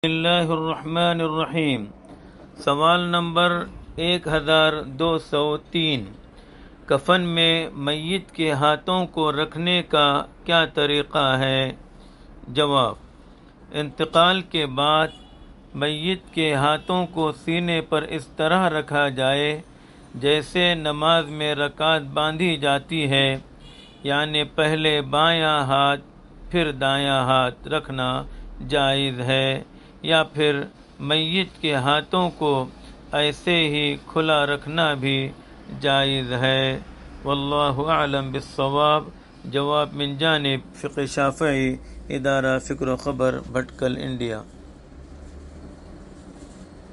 बिस्मिल्लाहिर्रहमानिर्रहीम। सवाल नंबर 1203। कफन में मय्यत के हाथों को रखने का क्या तरीक़ा है? जवाब: इंतकाल के बाद मय्यत के हाथों को सीने पर इस तरह रखा जाए जैसे नमाज में रकात बांधी जाती है, यानी पहले बायां हाथ फिर दायां हाथ रखना जायज़ है, या फिर मय्यत के हाथों को ऐसे ही खुला रखना भी जायज़ है। वल्लाहु अअलम बिस्सवाब। जवाब मिन जानिब फ़िक़्ह शाफ़िई, इदारा फ़िक्र ख़बर, भटकल, इंडिया।